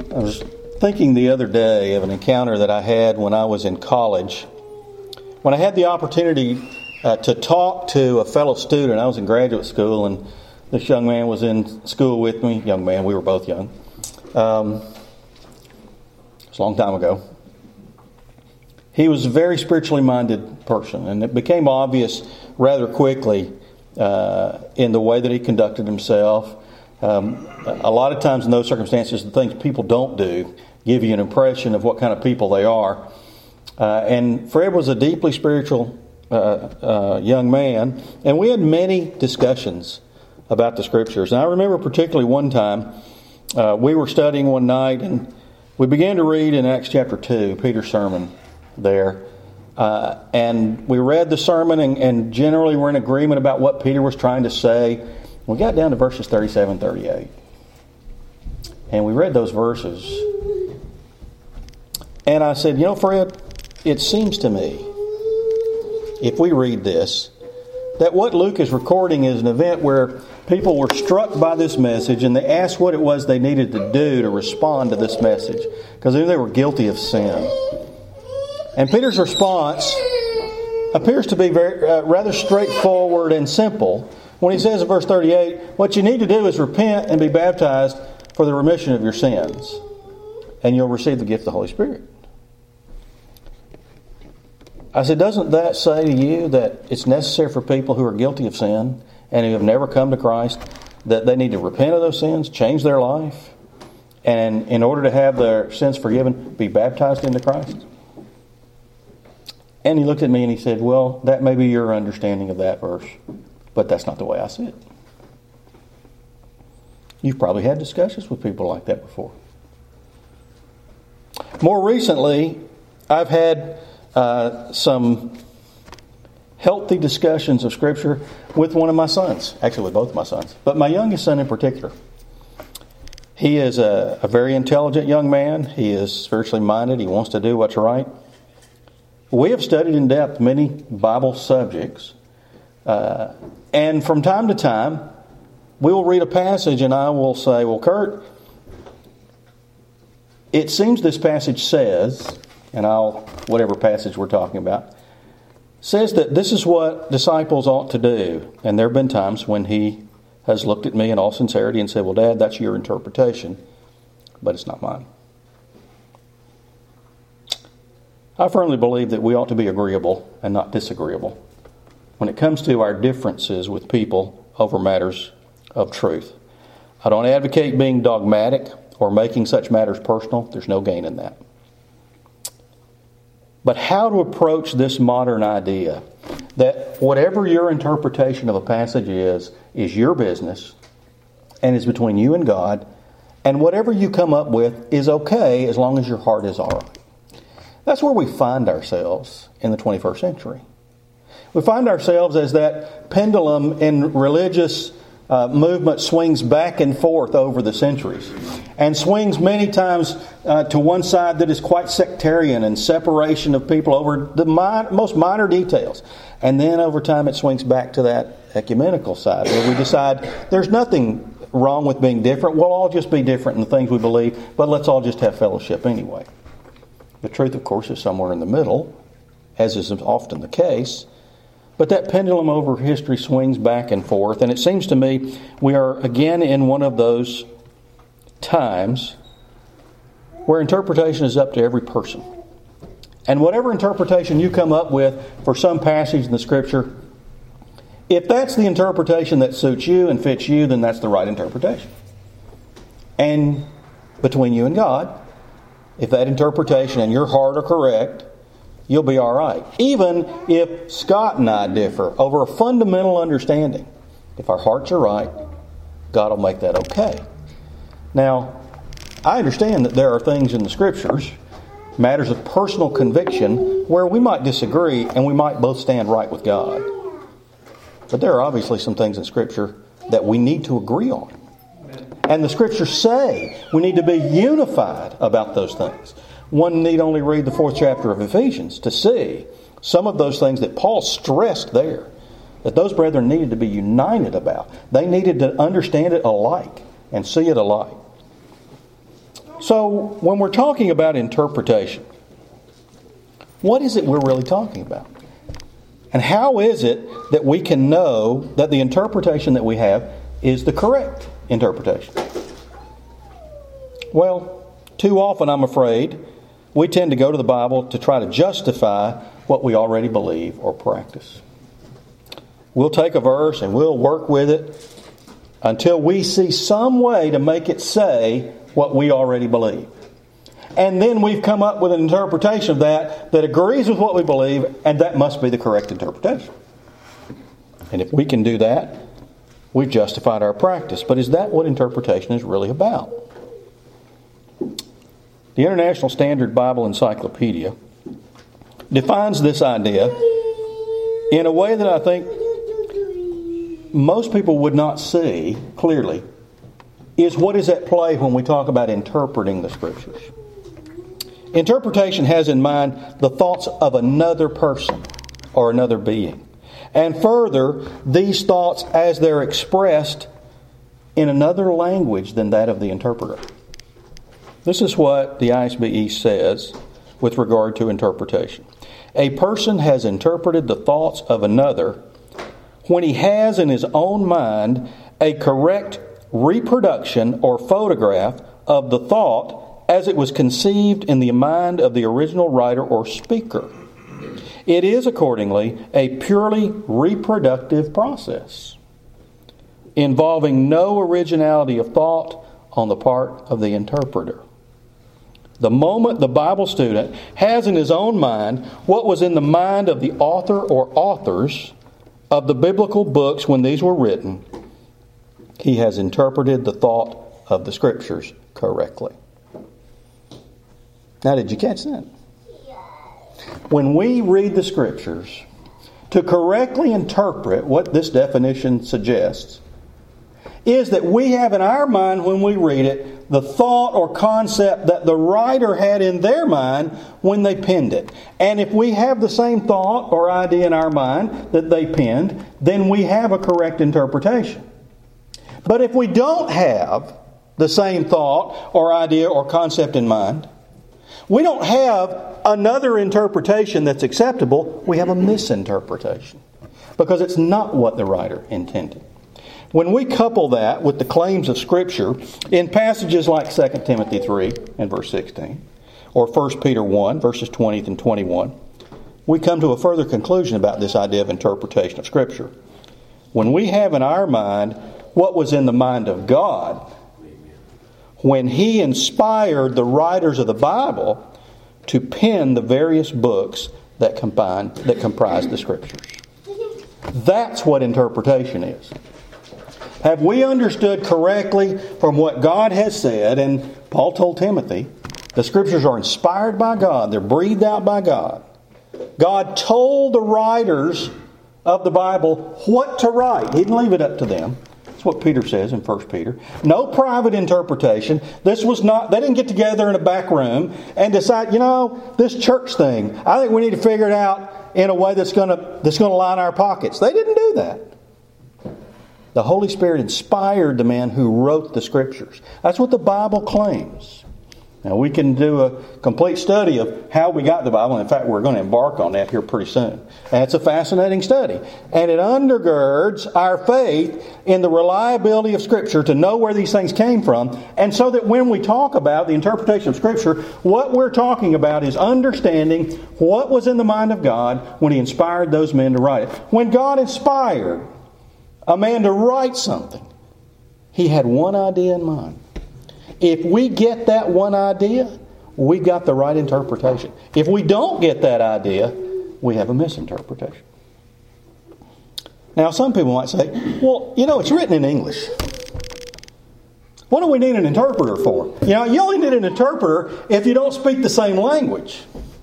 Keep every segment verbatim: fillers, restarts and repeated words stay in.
I was thinking the other day of an encounter that I had when I was in college. When I had the opportunity uh, to talk to a fellow student, I was in graduate school, and this young man was in school with me. Young man, we were both young. Um, it's a long time ago. He was a very spiritually minded person, and it became obvious rather quickly uh, in the way that he conducted himself. Um, a lot of times in those circumstances, the things people don't do give you an impression of what kind of people they are. Uh, and Fred was a deeply spiritual uh, uh, young man, and we had many discussions about the Scriptures. And I remember particularly one time uh, we were studying one night, and we began to read in Acts chapter two, Peter's sermon there. Uh, and we read the sermon, and, and generally we're in agreement about what Peter was trying to say. We got down to verses thirty-seven, thirty-eight. And we read those verses. And I said, you know, Fred, it seems to me, if we read this, that what Luke is recording is an event where people were struck by this message and they asked what it was they needed to do to respond to this message, because they knew they were guilty of sin. And Peter's response appears to be very uh, rather straightforward and simple when he says in verse thirty-eight, what you need to do is repent and be baptized for the remission of your sins, and you'll receive the gift of the Holy Spirit. I said, doesn't that say to you that it's necessary for people who are guilty of sin and who have never come to Christ, that they need to repent of those sins, change their life, and in order to have their sins forgiven, be baptized into Christ? And he looked at me and he said, well, that may be your understanding of that verse, but that's not the way I see it. You've probably had discussions with people like that before. More recently, I've had uh, some healthy discussions of Scripture with one of my sons. Actually, with both of my sons. But my youngest son in particular. He is a, a very intelligent young man. He is spiritually minded. He wants to do what's right. We have studied in depth many Bible subjects. Uh, and from time to time, we will read a passage and I will say, well, Kurt, it seems this passage says, and I'll, whatever passage we're talking about, says that this is what disciples ought to do. And there have been times when he has looked at me in all sincerity and said, well, Dad, that's your interpretation, but it's not mine. I firmly believe that we ought to be agreeable and not disagreeable when it comes to our differences with people over matters of truth. I don't advocate being dogmatic or making such matters personal. There's no gain in that. But how to approach this modern idea that whatever your interpretation of a passage is, is your business and is between you and God, and whatever you come up with is okay as long as your heart is all right. That's where we find ourselves in the twenty-first century. We find ourselves as that pendulum in religious uh, movement swings back and forth over the centuries, and swings many times uh, to one side that is quite sectarian and separation of people over the mi- most minor details. And then over time it swings back to that ecumenical side where we decide there's nothing wrong with being different. We'll all just be different in the things we believe, but let's all just have fellowship anyway. The truth, of course, is somewhere in the middle, as is often the case. But that pendulum over history swings back and forth. And it seems to me we are again in one of those times where interpretation is up to every person. And whatever interpretation you come up with for some passage in the Scripture, if that's the interpretation that suits you and fits you, then that's the right interpretation. And between you and God, if that interpretation and your heart are correct, you'll be all right. Even if Scott and I differ over a fundamental understanding, if our hearts are right, God will make that okay. Now, I understand that there are things in the Scriptures, matters of personal conviction, where we might disagree and we might both stand right with God. But there are obviously some things in Scripture that we need to agree on. And the Scriptures say we need to be unified about those things. One need only read the fourth chapter of Ephesians to see some of those things that Paul stressed there, that those brethren needed to be united about. They needed to understand it alike and see it alike. So, when we're talking about interpretation, what is it we're really talking about? And how is it that we can know that the interpretation that we have is the correct interpretation? Well, too often, I'm afraid, we tend to go to the Bible to try to justify what we already believe or practice. We'll take a verse and we'll work with it until we see some way to make it say what we already believe. And then we've come up with an interpretation of that that agrees with what we believe, and that must be the correct interpretation. And if we can do that, we've justified our practice. But is that what interpretation is really about? The International Standard Bible Encyclopedia defines this idea in a way that I think most people would not see clearly, is what is at play when we talk about interpreting the Scriptures. Interpretation has in mind the thoughts of another person or another being. And further, these thoughts as they're expressed in another language than that of the interpreter. This is what the I S B E says with regard to interpretation. A person has interpreted the thoughts of another when he has in his own mind a correct reproduction or photograph of the thought as it was conceived in the mind of the original writer or speaker. It is, accordingly, a purely reproductive process, involving no originality of thought on the part of the interpreter. The moment the Bible student has in his own mind what was in the mind of the author or authors of the biblical books when these were written, he has interpreted the thought of the Scriptures correctly. Now, did you catch that? When we read the Scriptures, to correctly interpret what this definition suggests, is that we have in our mind when we read it the thought or concept that the writer had in their mind when they penned it. And if we have the same thought or idea in our mind that they penned, then we have a correct interpretation. But if we don't have the same thought or idea or concept in mind, we don't have another interpretation that's acceptable, we have a misinterpretation. Because it's not what the writer intended. When we couple that with the claims of Scripture in passages like Second Timothy three and verse sixteen, or First Peter one, verses twenty and twenty-one, we come to a further conclusion about this idea of interpretation of Scripture. When we have in our mind what was in the mind of God, when He inspired the writers of the Bible to pen the various books that combine, that comprise the Scriptures. That's what interpretation is. Have we understood correctly from what God has said, and Paul told Timothy, the Scriptures are inspired by God, they're breathed out by God. God told the writers of the Bible what to write. He didn't leave it up to them. That's what Peter says in First Peter. No private interpretation. This was not, they didn't get together in a back room and decide, you know, this church thing, I think we need to figure it out in a way that's going to that's going to line our pockets. They didn't do that. The Holy Spirit inspired the man who wrote the Scriptures. That's what the Bible claims. Now, we can do a complete study of how we got the Bible. In fact, we're going to embark on that here pretty soon. And it's a fascinating study. And it undergirds our faith in the reliability of Scripture to know where these things came from. And so that when we talk about the interpretation of Scripture, what we're talking about is understanding what was in the mind of God when He inspired those men to write it. When God inspired a man to write something, He had one idea in mind. If we get that one idea, we got the right interpretation. If we don't get that idea, we have a misinterpretation. Now, some people might say, well, you know, it's written in English. What do we need an interpreter for? You know, you only need an interpreter if you don't speak the same language.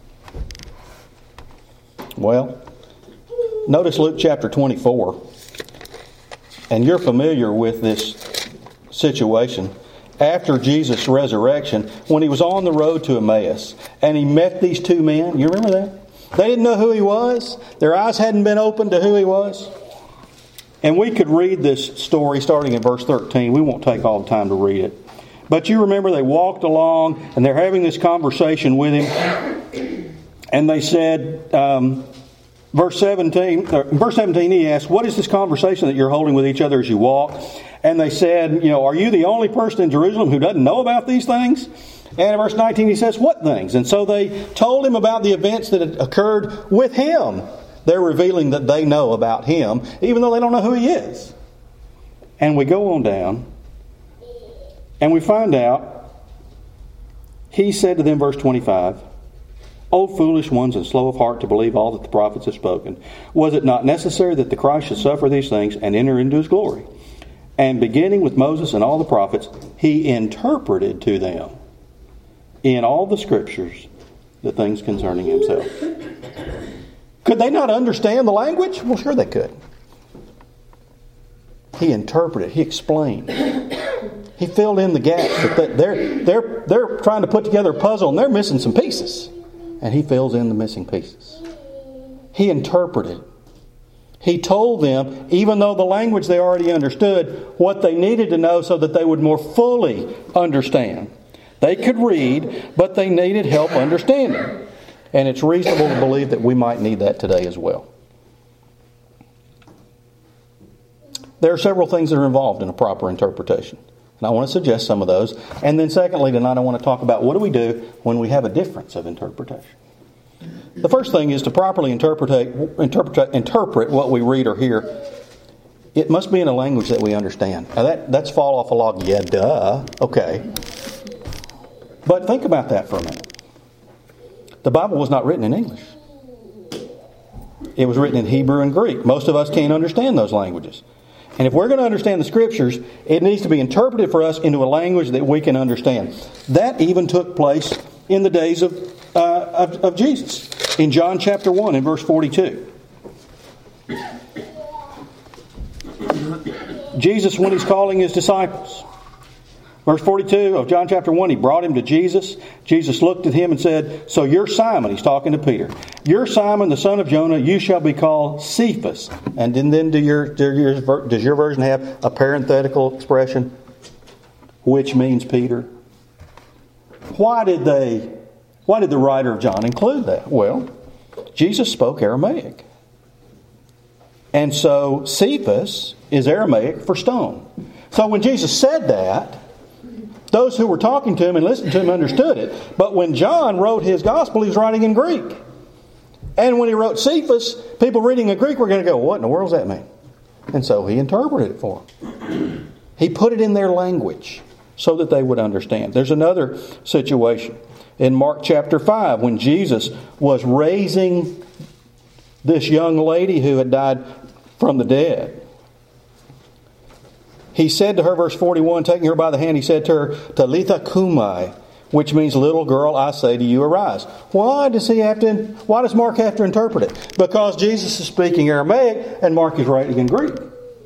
Well, notice Luke chapter twenty-four. And you're familiar with this situation. After Jesus' resurrection, when He was on the road to Emmaus, and He met these two men. You remember that? They didn't know who He was. Their eyes hadn't been opened to who He was. And we could read this story starting in verse thirteen. We won't take all the time to read it. But you remember they walked along and they're having this conversation with him. And they said, um, verse seventeen, or verse seventeen, he asked, what is this conversation that you're holding with each other as you walk? And they said, you know, are you the only person in Jerusalem who doesn't know about these things? And in verse nineteen, he says, what things? And so they told him about the events that had occurred with him. They're revealing that they know about him, even though they don't know who he is. And we go on down, and we find out, he said to them, verse twenty-five, O foolish ones and slow of heart to believe all that the prophets have spoken. Was it not necessary that the Christ should suffer these things and enter into his glory? And beginning with Moses and all the prophets, he interpreted to them in all the scriptures the things concerning himself. Could they not understand the language? Well, sure they could. He interpreted. He explained. He filled in the gaps. That they're, they're, they're trying to put together a puzzle and they're missing some pieces. And he fills in the missing pieces. He interpreted. He told them, even though the language they already understood, what they needed to know so that they would more fully understand. They could read, but they needed help understanding. And it's reasonable to believe that we might need that today as well. There are several things that are involved in a proper interpretation. And I want to suggest some of those. And then secondly, tonight I want to talk about what do we do when we have a difference of interpretation. The first thing is to properly interpret, interpret, interpret what we read or hear. It must be in a language that we understand. Now that, that's fall off a log. Yeah, duh. Okay. But think about that for a minute. The Bible was not written in English. It was written in Hebrew and Greek. Most of us can't understand those languages. And if we're going to understand the Scriptures, it needs to be interpreted for us into a language that we can understand. That even took place in the days of, uh, of, of Jesus. In John chapter one and verse forty-two. Jesus, when he's calling his disciples. Verse forty-two of John chapter one, he brought him to Jesus. Jesus looked at him and said, so you're Simon. He's talking to Peter. You're Simon, the son of Jonah. You shall be called Cephas. And then, then do your, do your, does your version have a parenthetical expression? Which means Peter. Why did they, why did the writer of John include that? Well, Jesus spoke Aramaic. And so Cephas is Aramaic for stone. So when Jesus said that, those who were talking to him and listening to him understood it. But when John wrote his gospel, he was writing in Greek. And when he wrote Cephas, people reading in Greek were going to go, what in the world does that mean? And so he interpreted it for them. He put it in their language so that they would understand. There's another situation in Mark chapter five when Jesus was raising this young lady who had died from the dead. He said to her, verse forty-one, taking her by the hand, he said to her, Talitha kumai, which means, little girl, I say to you, arise. Why does he have to? Why does Mark have to interpret it? Because Jesus is speaking Aramaic and Mark is writing in Greek.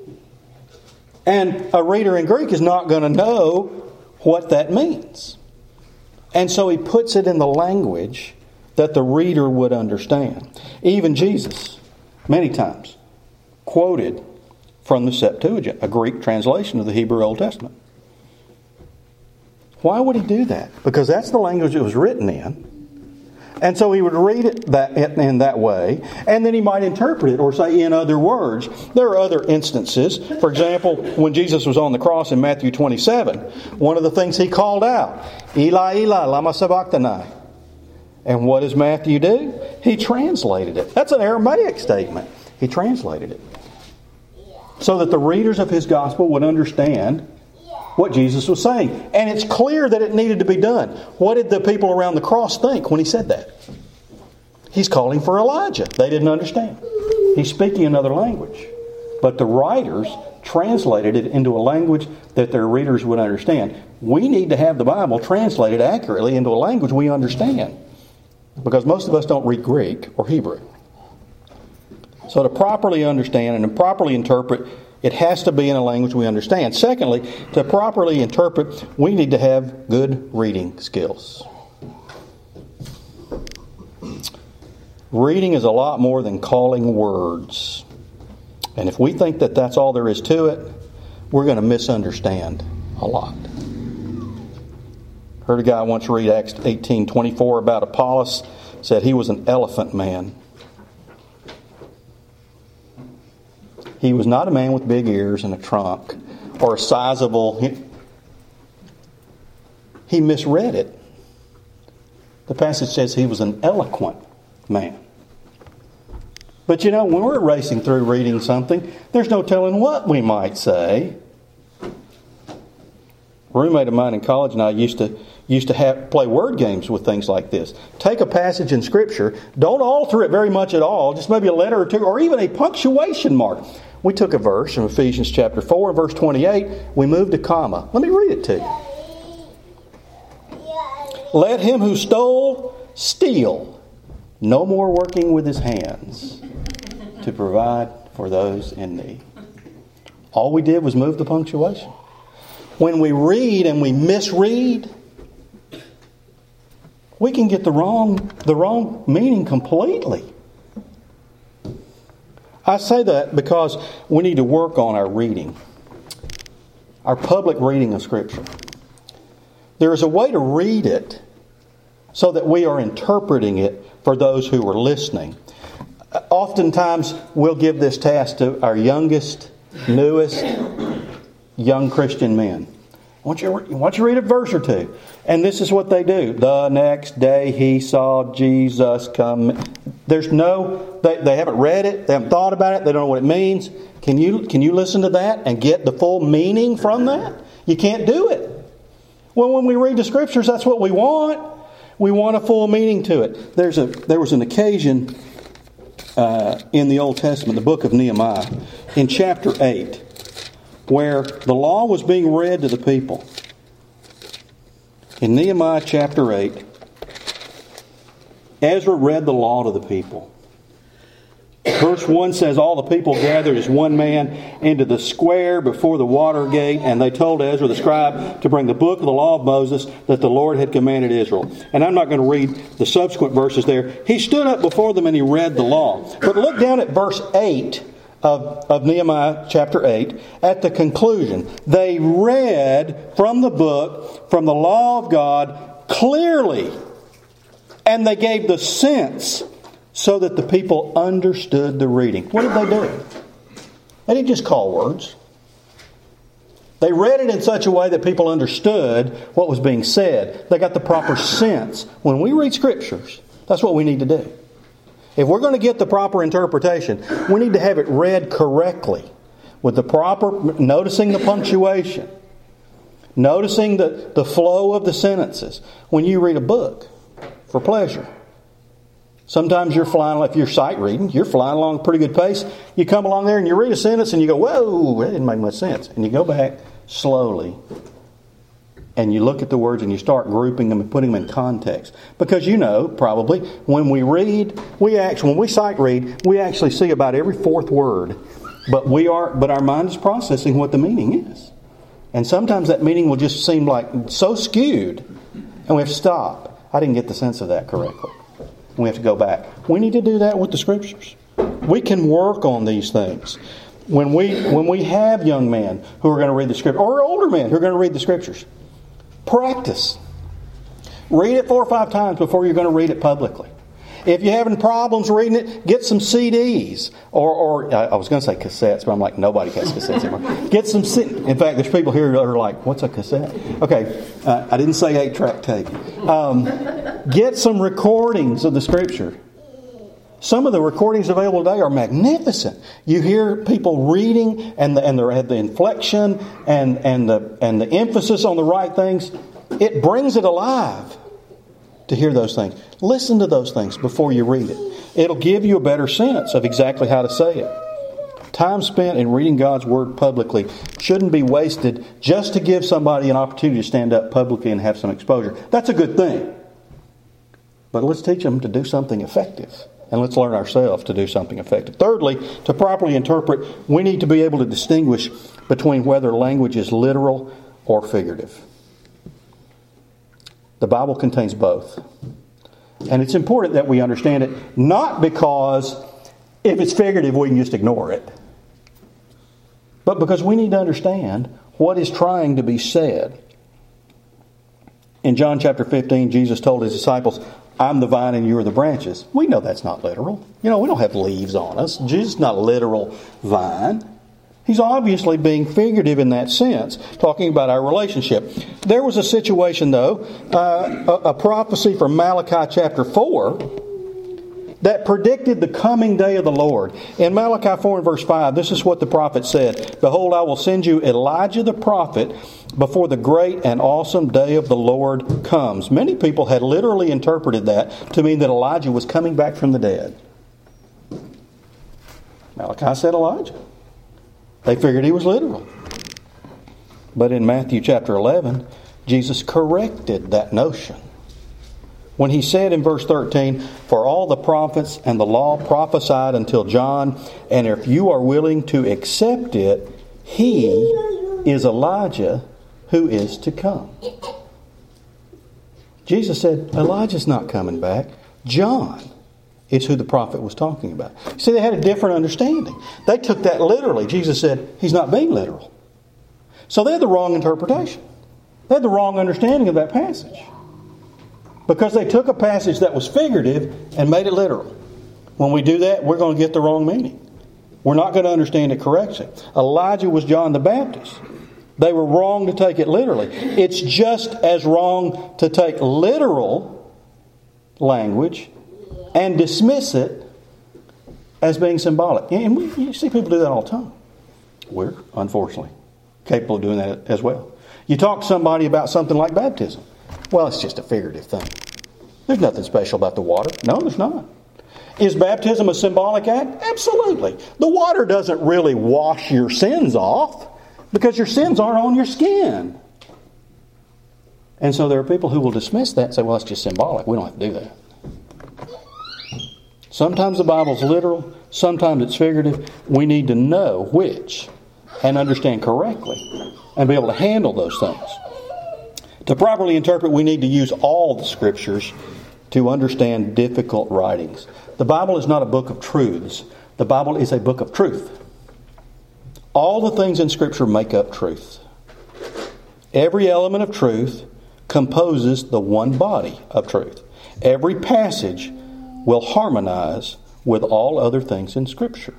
And a reader in Greek is not going to know what that means. And so he puts it in the language that the reader would understand. Even Jesus, many times, quoted from the Septuagint, a Greek translation of the Hebrew Old Testament. Why would he do that? Because that's the language it was written in. And so he would read it that, in that way, and then he might interpret it or say in other words. There are other instances. For example, when Jesus was on the cross in Matthew twenty-seven, one of the things he called out, Eli, Eli, lama sabachthani. And what does Matthew do? He translated it. That's an Aramaic statement. He translated it. So that the readers of his gospel would understand what Jesus was saying. And it's clear that it needed to be done. What did the people around the cross think when he said that? He's calling for Elijah. They didn't understand. He's speaking another language. But the writers translated it into a language that their readers would understand. We need to have the Bible translated accurately into a language we understand. Because most of us don't read Greek or Hebrew. So to properly understand and to properly interpret, it has to be in a language we understand. Secondly, to properly interpret, we need to have good reading skills. Reading is a lot more than calling words. And if we think that that's all there is to it, we're going to misunderstand a lot. Heard a guy once read Acts eighteen twenty-four about Apollos. Said he was an elephant man. He was not a man with big ears and a trunk or a sizable... He, he misread it. The passage says he was an eloquent man. But you know, when we're racing through reading something, there's no telling what we might say. A roommate of mine in college and I used to used to have play word games with things like this. Take a passage in Scripture, don't alter it very much at all, just maybe a letter or two, or even a punctuation mark. We took a verse from Ephesians chapter four, verse twenty-eight, we moved a comma. Let me read it to you. Let him who stole, steal, no more working with his hands to provide for those in need. All we did was move the punctuation. When we read and we misread, we can get the wrong, the wrong meaning completely. I say that because we need to work on our reading, our public reading of Scripture. There is a way to read it so that we are interpreting it for those who are listening. Oftentimes, we'll give this task to our youngest, newest, young Christian men. I want you, I want you to read a verse or two. And this is what they do. The next day he saw Jesus come. There's no, they, they haven't read it. They haven't thought about it. They don't know what it means. Can you, can you listen to that and get the full meaning from that? You can't do it. Well, when we read the Scriptures, that's what we want. We want a full meaning to it. There's a, there was an occasion uh, in the Old Testament, the book of Nehemiah, in chapter eight, where the law was being read to the people. In Nehemiah chapter eight, Ezra read the law to the people. Verse one says, all the people gathered as one man into the square before the water gate, and they told Ezra the scribe to bring the book of the law of Moses that the Lord had commanded Israel. And I'm not going to read the subsequent verses there. He stood up before them and he read the law. But look down at verse eight of, of Nehemiah chapter eight. At the conclusion, they read from the book, from the law of God, clearly. And they gave the sense so that the people understood the reading. What did they do? They didn't just call words. They read it in such a way that people understood what was being said. They got the proper sense. When we read Scriptures, that's what we need to do. If we're going to get the proper interpretation, we need to have it read correctly, with the proper, noticing the punctuation, noticing the, the flow of the sentences. When you read a book for pleasure, sometimes you're flying, if you're sight reading, you're flying along a pretty good pace. You come along there and you read a sentence and you go, whoa, that didn't make much sense. And you go back slowly and you look at the words and you start grouping them and putting them in context. Because you know, probably, when we read, we actually, when we sight read, we actually see about every fourth word. But we are, but our mind is processing what the meaning is. And sometimes that meaning will just seem like so skewed. And we have to stop. I didn't get the sense of that correctly. We have to go back. We need to do that with the Scriptures. We can work on these things. When we when we have young men who are going to read the Scripture, or older men who are going to read the Scriptures, practice. Read it four or five times before you're going to read it publicly. If you're having problems reading it, get some C Ds. Or, or I was going to say cassettes, but I'm like, nobody has cassettes anymore. Get some C Ds. In fact, there's people here that are like, what's a cassette? Okay, uh, I didn't say eight-track tape. Um, get some recordings of the Scripture. Some of the recordings available today are magnificent. You hear people reading, and the, and they have the inflection and, and, the, and the emphasis on the right things. It brings it alive to hear those things. Listen to those things before you read it. It'll give you a better sense of exactly how to say it. Time spent in reading God's Word publicly shouldn't be wasted just to give somebody an opportunity to stand up publicly and have some exposure. That's a good thing. But let's teach them to do something effective. And let's learn ourselves to do something effective. Thirdly, to properly interpret, we need to be able to distinguish between whether language is literal or figurative. The Bible contains both. And it's important that we understand it, not because if it's figurative we can just ignore it, but because we need to understand what is trying to be said. In John chapter fifteen, Jesus told his disciples, I'm the vine and you are the branches. We know that's not literal. You know, we don't have leaves on us. Jesus is not a literal vine. He's obviously being figurative in that sense, talking about our relationship. There was a situation, though, uh, a, a prophecy from Malachi chapter four that predicted the coming day of the Lord. In Malachi four and verse five, this is what the prophet said. Behold, I will send you Elijah the prophet before the great and awesome day of the Lord comes. Many people had literally interpreted that to mean that Elijah was coming back from the dead. Malachi said Elijah. They figured he was literal. But in Matthew chapter eleven, Jesus corrected that notion when he said in verse thirteen, for all the prophets and the law prophesied until John, and if you are willing to accept it, he is Elijah who is to come. Jesus said, Elijah's not coming back. John is who the prophet was talking about. See, they had a different understanding. They took that literally. Jesus said, he's not being literal. So they had the wrong interpretation. They had the wrong understanding of that passage. Because they took a passage that was figurative and made it literal. When we do that, we're going to get the wrong meaning. We're not going to understand it correctly. Elijah was John the Baptist. They were wrong to take it literally. It's just as wrong to take literal language and dismiss it as being symbolic. And we, you see people do that all the time. We're, unfortunately, capable of doing that as well. You talk to somebody about something like baptism. Well, it's just a figurative thing. There's nothing special about the water. No, there's not. Is baptism a symbolic act? Absolutely. The water doesn't really wash your sins off because your sins aren't on your skin. And so there are people who will dismiss that and say, well, it's just symbolic. We don't have to do that. Sometimes the Bible's literal. Sometimes it's figurative. We need to know which and understand correctly and be able to handle those things. To properly interpret, we need to use all the Scriptures to understand difficult writings. The Bible is not a book of truths. The Bible is a book of truth. All the things in Scripture make up truth. Every element of truth composes the one body of truth. Every passage will harmonize with all other things in Scripture.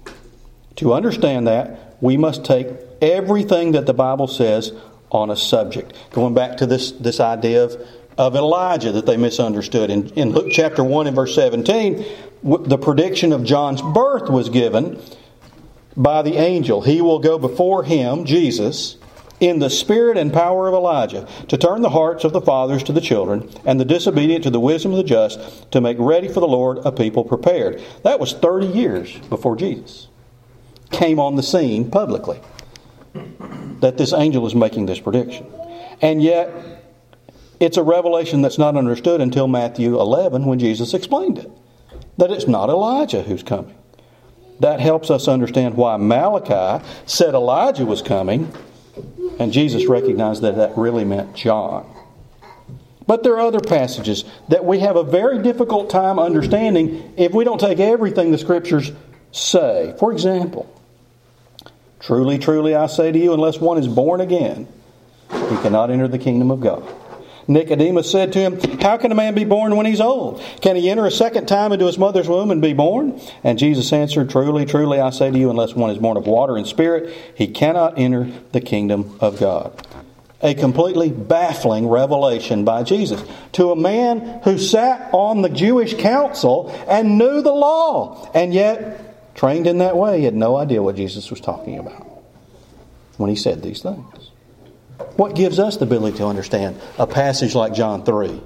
To understand that, we must take everything that the Bible says on a subject. Going back to this, this idea of, of Elijah that they misunderstood. In, in Luke chapter one and verse seventeen, the prediction of John's birth was given by the angel. He will go before him, Jesus, in the spirit and power of Elijah, to turn the hearts of the fathers to the children, and the disobedient to the wisdom of the just, to make ready for the Lord a people prepared. That was thirty years before Jesus came on the scene publicly, that this angel is making this prediction. And yet, it's a revelation that's not understood until Matthew eleven when Jesus explained it. That it's not Elijah who's coming. That helps us understand why Malachi said Elijah was coming, and Jesus recognized that that really meant John. But there are other passages that we have a very difficult time understanding if we don't take everything the Scriptures say. For example, truly, truly, I say to you, unless one is born again, he cannot enter the kingdom of God. Nicodemus said to him, how can a man be born when he's old? Can he enter a second time into his mother's womb and be born? And Jesus answered, truly, truly, I say to you, unless one is born of water and spirit, he cannot enter the kingdom of God. A completely baffling revelation by Jesus to a man who sat on the Jewish council and knew the law, and yet, trained in that way, he had no idea what Jesus was talking about when he said these things. What gives us the ability to understand a passage like John three?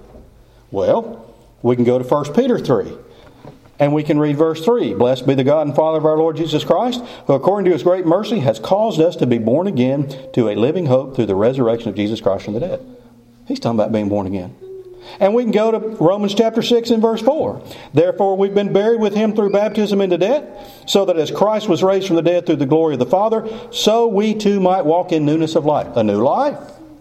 Well, we can go to First Peter three. And we can read verse three. Blessed be the God and Father of our Lord Jesus Christ, who according to His great mercy has caused us to be born again to a living hope through the resurrection of Jesus Christ from the dead. He's talking about being born again. And we can go to Romans chapter six and verse four. Therefore we've been buried with Him through baptism into death, so that as Christ was raised from the dead through the glory of the Father, so we too might walk in newness of life. A new life.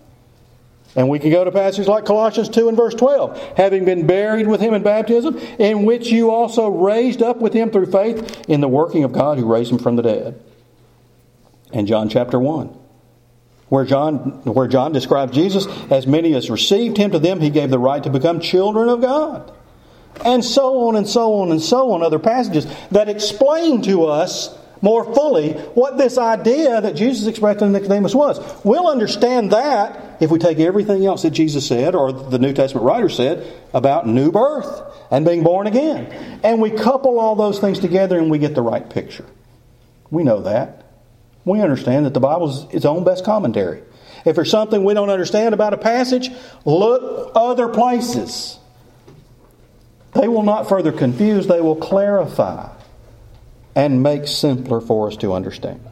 And we can go to passages like Colossians two and verse twelve. Having been buried with Him in baptism, in which you also raised up with Him through faith in the working of God who raised Him from the dead. And John chapter one. where John, where John describes Jesus, as many as received him, to them he gave the right to become children of God. And so on and so on and so on, other passages that explain to us more fully what this idea that Jesus expressed to Nicodemus was. We'll understand that if we take everything else that Jesus said, or the New Testament writer said, about new birth and being born again. And we couple all those things together and we get the right picture. We know that. We understand that the Bible is its own best commentary. If there's something we don't understand about a passage, look other places. They will not further confuse, they will clarify and make simpler for us to understand.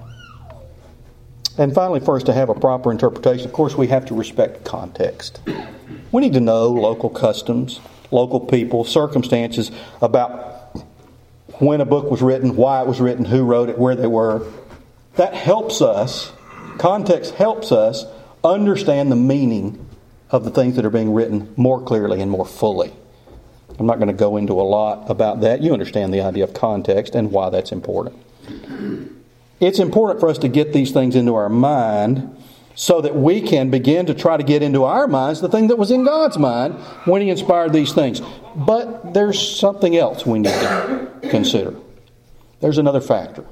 And finally, for us to have a proper interpretation, of course, we have to respect context. We need to know local customs, local people, circumstances about when a book was written, why it was written, who wrote it, where they were. That helps us, context helps us understand the meaning of the things that are being written more clearly and more fully. I'm not going to go into a lot about that. You understand the idea of context and why that's important. It's important for us to get these things into our mind so that we can begin to try to get into our minds the thing that was in God's mind when He inspired these things. But there's something else we need to consider. There's another factor.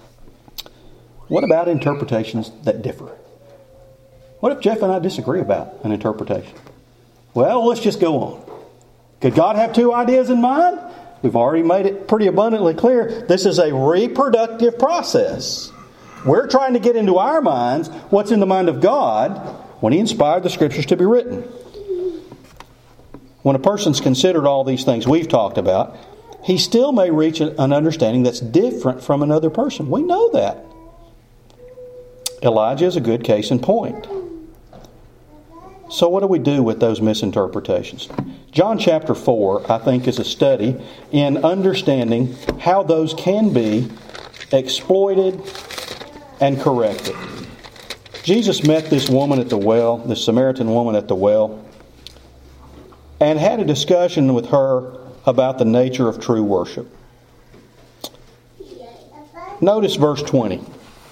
What about interpretations that differ? What if Jeff and I disagree about an interpretation? Well, let's just go on. Could God have two ideas in mind? We've already made it pretty abundantly clear. This is a reproductive process. We're trying to get into our minds what's in the mind of God when He inspired the Scriptures to be written. When a person's considered all these things we've talked about, he still may reach an understanding that's different from another person. We know that. Elijah is a good case in point. So what do we do with those misinterpretations? John chapter four, I think, is a study in understanding how those can be exploited and corrected. Jesus met this woman at the well, this Samaritan woman at the well, and had a discussion with her about the nature of true worship. Notice verse twenty.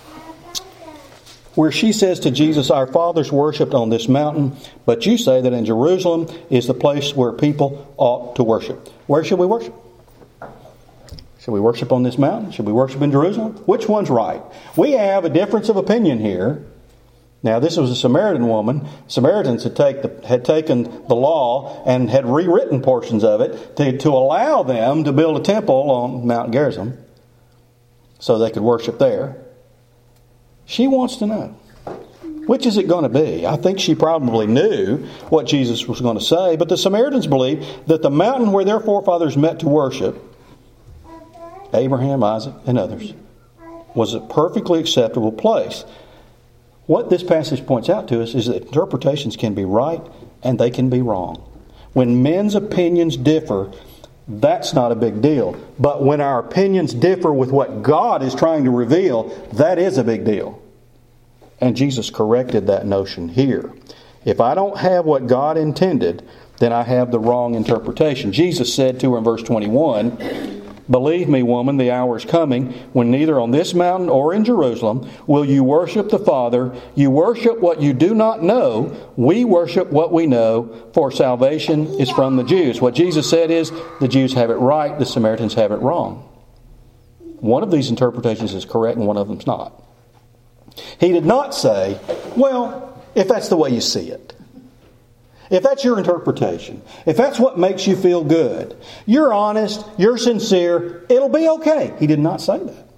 Where she says to Jesus, "Our fathers worshipped on this mountain, but you say that in Jerusalem is the place where people ought to worship." Where should we worship? Should we worship on this mountain? Should we worship in Jerusalem? Which one's right? We have a difference of opinion here. Now, this was a Samaritan woman. Samaritans had, take the, had taken the law and had rewritten portions of it to, to allow them to build a temple on Mount Gerizim so they could worship there. She wants to know, which is it going to be? I think she probably knew what Jesus was going to say, but the Samaritans believed that the mountain where their forefathers met to worship, Abraham, Isaac, and others, was a perfectly acceptable place. What this passage points out to us is that interpretations can be right and they can be wrong. When men's opinions differ, that's not a big deal. But when our opinions differ with what God is trying to reveal, that is a big deal. And Jesus corrected that notion here. If I don't have what God intended, then I have the wrong interpretation. Jesus said to her in verse twenty-one, "Believe me, woman, the hour is coming when neither on this mountain or in Jerusalem will you worship the Father. You worship what you do not know. We worship what we know, for salvation is from the Jews." What Jesus said is, the Jews have it right, the Samaritans have it wrong. One of these interpretations is correct and one of them's not. He did not say, well, if that's the way you see it, if that's your interpretation, if that's what makes you feel good, you're honest, you're sincere, it'll be okay. He did not say that.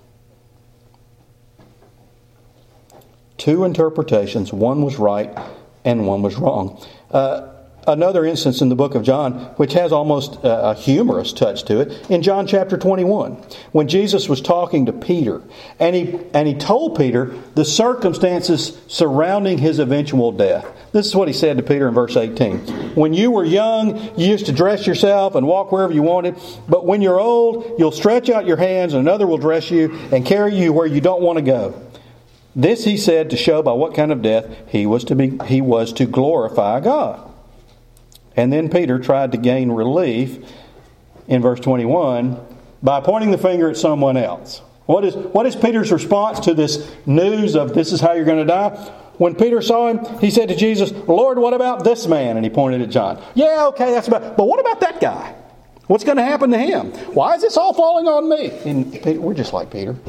Two interpretations, one was right and one was wrong. Uh, another instance in the book of John, which has almost a humorous touch to it, in John chapter twenty-one, when Jesus was talking to Peter, and he and he told Peter the circumstances surrounding his eventual death. This is what he said to Peter in verse eighteen. "When you were young, you used to dress yourself and walk wherever you wanted. But when you're old, you'll stretch out your hands and another will dress you and carry you where you don't want to go." This he said to show by what kind of death he was to be he was to glorify God. And then Peter tried to gain relief in verse twenty-one by pointing the finger at someone else. What is what is Peter's response to this news of this is how you're going to die? When Peter saw him, he said to Jesus, Lord, what about this man? And he pointed at John. Yeah, okay, that's about, but what about that guy? What's going to happen to him? Why is this all falling on me? And Peter, we're just like Peter.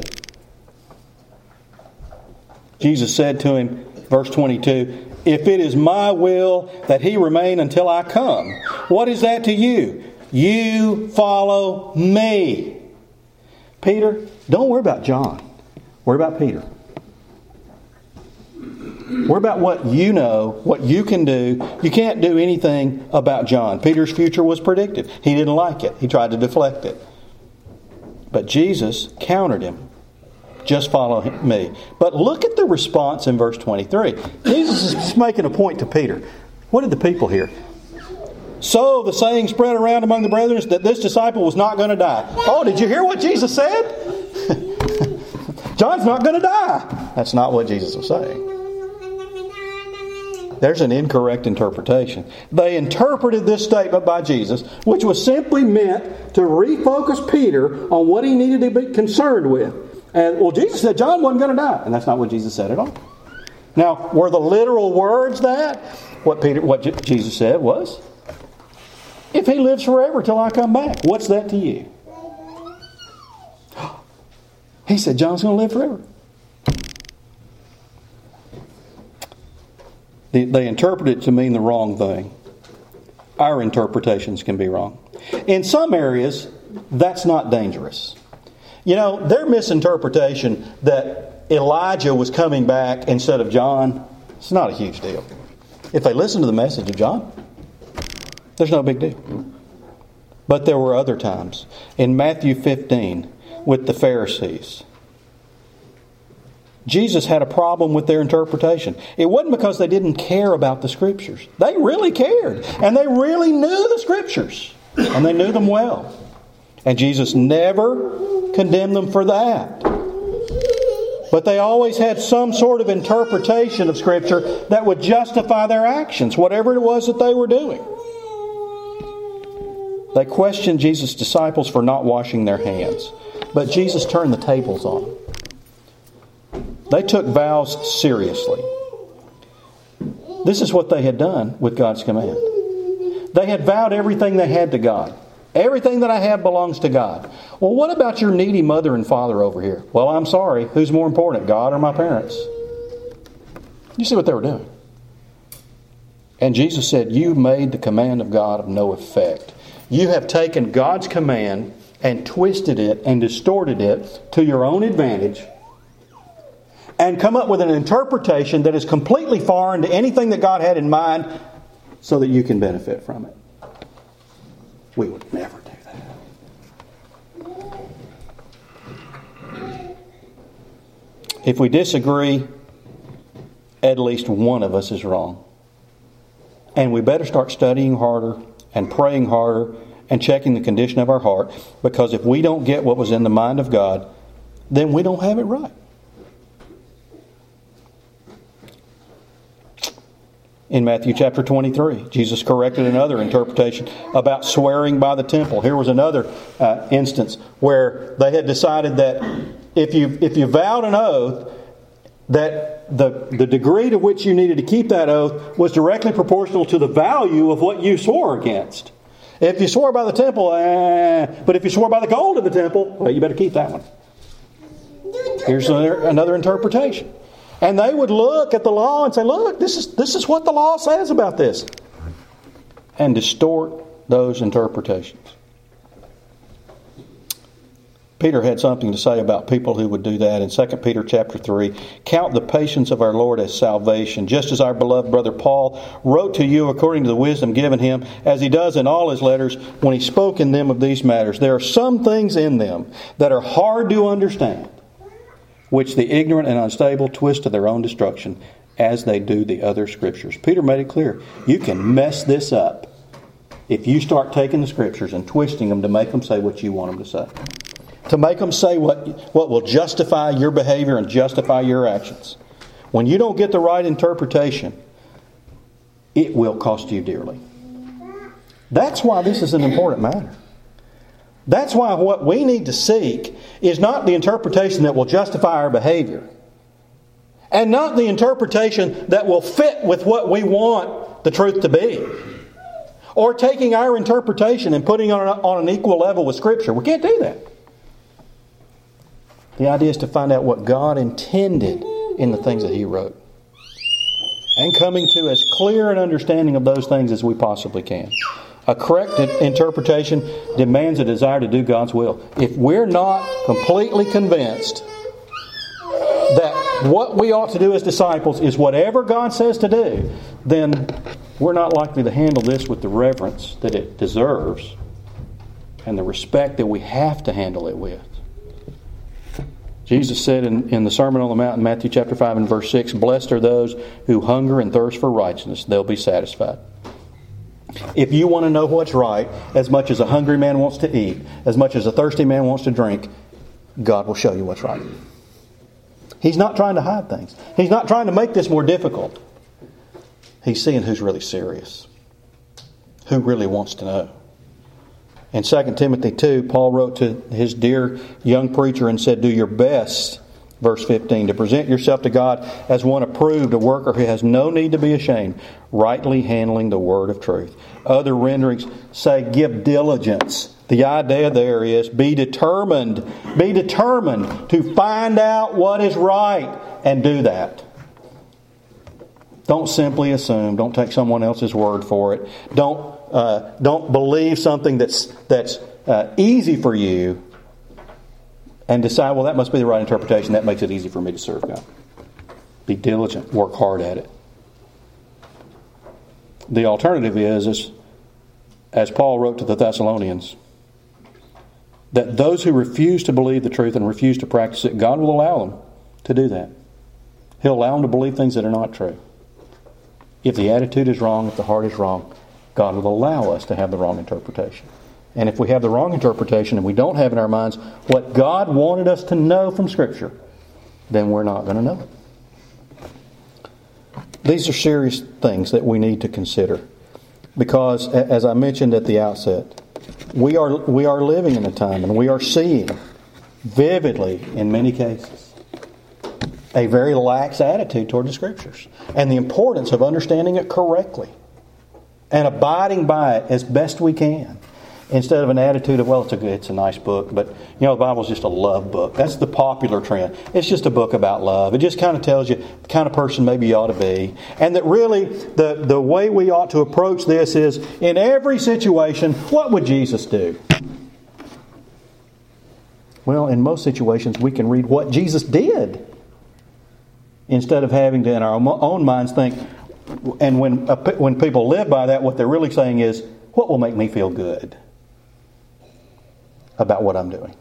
Jesus said to him, verse twenty-two, if it is my will that he remain until I come, what is that to you? You follow me. Peter, don't worry about John. Worry about Peter. Worry about what you know, what you can do. You can't do anything about John. Peter's future was predicted. He didn't like it. He tried to deflect it. But Jesus countered him. Just follow me. But look at the response in verse twenty-three. Jesus is just making a point to Peter. What did the people hear? So the saying spread around among the brethren that this disciple was not going to die. Oh, did you hear what Jesus said? John's not going to die. That's not what Jesus was saying. There's an incorrect interpretation. They interpreted this statement by Jesus, which was simply meant to refocus Peter on what he needed to be concerned with. And, well, Jesus said John wasn't going to die. And that's not what Jesus said at all. Now, were the literal words that? What Peter, what J- Jesus said was, if he lives forever till I come back, what's that to you? He said John's going to live forever. They, they interpret it to mean the wrong thing. Our interpretations can be wrong. In some areas, that's not dangerous. You know, their misinterpretation that Elijah was coming back instead of John, it's not a huge deal. If they listen to the message of John, there's no big deal. But there were other times. In Matthew fifteen, with the Pharisees, Jesus had a problem with their interpretation. It wasn't because they didn't care about the Scriptures. They really cared. And they really knew the Scriptures. And they knew them well. And Jesus never condemned them for that. But they always had some sort of interpretation of Scripture that would justify their actions, whatever it was that they were doing. They questioned Jesus' disciples for not washing their hands. But Jesus turned the tables on them. They took vows seriously. This is what they had done with God's command. They had vowed everything they had to God. Everything that I have belongs to God. Well, what about your needy mother and father over here? Well, I'm sorry. Who's more important, God or my parents? You see what they were doing? And Jesus said, you made the command of God of no effect. You have taken God's command and twisted it and distorted it to your own advantage and come up with an interpretation that is completely foreign to anything that God had in mind so that you can benefit from it. We would never do that. If we disagree, at least one of us is wrong. And we better start studying harder and praying harder and checking the condition of our heart, because if we don't get what was in the mind of God, then we don't have it right. In Matthew chapter twenty-three, Jesus corrected another interpretation about swearing by the temple. Here was another uh, instance where they had decided that if you if you vowed an oath, that the, the degree to which you needed to keep that oath was directly proportional to the value of what you swore against. If you swore by the temple, eh, but if you swore by the gold of the temple, well, you better keep that one. Here's another, another interpretation. And they would look at the law and say, look, this is this is what the law says about this. And distort those interpretations. Peter had something to say about people who would do that in Second Peter chapter three. Count the patience of our Lord as salvation, just as our beloved brother Paul wrote to you according to the wisdom given him, as he does in all his letters when he spoke in them of these matters. There are some things in them that are hard to understand, which the ignorant and unstable twist to their own destruction, as they do the other Scriptures. Peter made it clear. You can mess this up if you start taking the Scriptures and twisting them to make them say what you want them to say. To make them say what, what will justify your behavior and justify your actions. When you don't get the right interpretation, it will cost you dearly. That's why this is an important matter. That's why what we need to seek is not the interpretation that will justify our behavior And not the interpretation that will fit with what we want the truth to be. Or taking our interpretation and putting it on, on an equal level with Scripture. We can't do that. The idea is to find out what God intended in the things that He wrote. And coming to as clear an understanding of those things as we possibly can. A correct interpretation demands a desire to do God's will. If we're not completely convinced that what we ought to do as disciples is whatever God says to do, then we're not likely to handle this with the reverence that it deserves and the respect that we have to handle it with. Jesus said in, in the Sermon on the Mount in Matthew chapter five and verse six, "Blessed are those who hunger and thirst for righteousness. They'll be satisfied." If you want to know what's right, as much as a hungry man wants to eat, as much as a thirsty man wants to drink, God will show you what's right. He's not trying to hide things. He's not trying to make this more difficult. He's seeing who's really serious. Who really wants to know. In Second Timothy two, Paul wrote to his dear young preacher and said, "Do your best," verse fifteen, "to present yourself to God as one approved, a worker who has no need to be ashamed, rightly handling the word of truth." Other renderings say, "Give diligence." The idea there is be determined, be determined to find out what is right and do that. Don't simply assume. Don't take someone else's word for it. Don't uh, don't believe something that's that's uh, easy for you and decide, well, that must be the right interpretation. That makes it easy for me to serve God. Be diligent. Work hard at it. The alternative is, is as Paul wrote to the Thessalonians, that those who refuse to believe the truth and refuse to practice it, God will allow them to do that. He'll allow them to believe things that are not true. If the attitude is wrong, if the heart is wrong, God will allow us to have the wrong interpretation. And if we have the wrong interpretation and we don't have in our minds what God wanted us to know from Scripture, then we're not going to know it. These are serious things that we need to consider. Because, as I mentioned at the outset, we are we are living in a time and we are seeing vividly, in many cases, a very lax attitude toward the Scriptures. And the importance of understanding it correctly. And abiding by it as best we can. Instead of an attitude of, well, it's a good, it's a nice book, but, you know, the Bible's just a love book. That's the popular trend. It's just a book about love. It just kind of tells you the kind of person maybe you ought to be. And that really, the, the way we ought to approach this is, in every situation, what would Jesus do? Well, in most situations, we can read what Jesus did. Instead of having to, in our own minds, think, and when when people live by that, what they're really saying is, what will make me feel good about what I'm doing?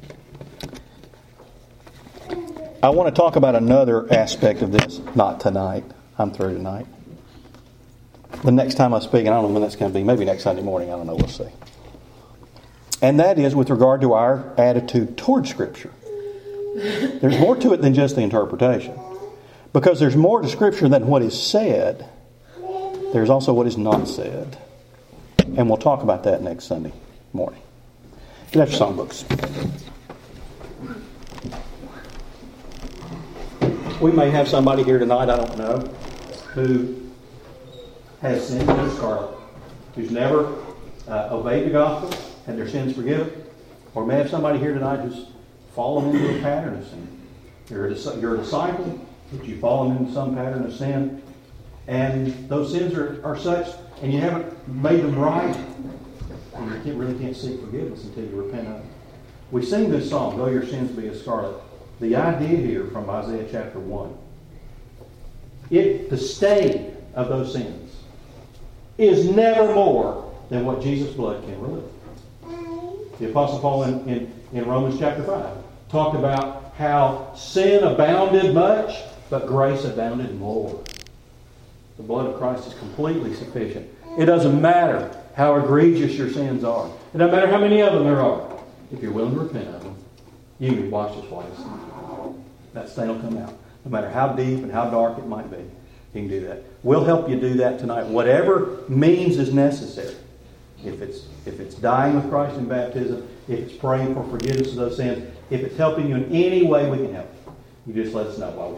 I want to talk about another aspect of this. Not tonight. I'm through tonight. The next time I speak, and I don't know when that's going to be, maybe next Sunday morning, I don't know, we'll see. And that is with regard to our attitude toward Scripture. There's more to it than just the interpretation. Because there's more to Scripture than what is said. There's also what is not said. And we'll talk about that next Sunday morning. Get out your songbooks. We may have somebody here tonight, I don't know, who has sinned as scarlet, who's never uh, obeyed the gospel, had their sins forgiven. Or may have somebody here tonight who's fallen into a pattern of sin. You're a, you're a disciple, but you've fallen into some pattern of sin, and those sins are, are such, and you haven't made them right, and you can't, really can't seek forgiveness until you repent of it. We sing this song, "Though Your Sins Be as Scarlet." The idea here from Isaiah chapter one, it, the stain of those sins is never more than what Jesus' blood can remove. The Apostle Paul in, in, in Romans chapter five talked about how sin abounded much, but grace abounded more. The blood of Christ is completely sufficient. It doesn't matter how egregious your sins are. It doesn't matter how many of them there are. If you're willing to repent of them, you can be washed as white as snow. That stain will come out. No matter how deep and how dark it might be, you can do that. We'll help you do that tonight. Whatever means is necessary. If it's if it's dying with Christ in baptism, if it's praying for forgiveness of those sins, if it's helping you in any way we can help you, you just let us know while we